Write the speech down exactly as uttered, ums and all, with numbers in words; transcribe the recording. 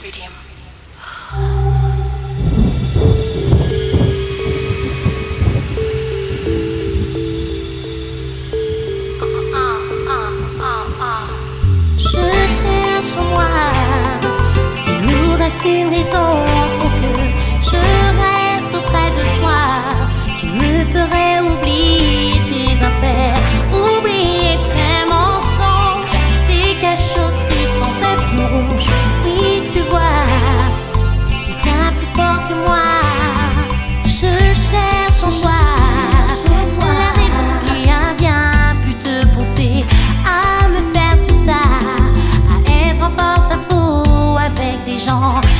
Redeem. Je cherche en moi s'il nous reste une raison pour que je reste auprès de toi, qui me ferait oublier tes impairs, oublier tes mensonges, tes cachotteries sans cesse me rongent. Oui, tu vois, c'est bien plus fort que moi. Je cherche en toi la raison qui a bien pu te pousser à me faire tout ça, à être en porte-à-faux avec des gens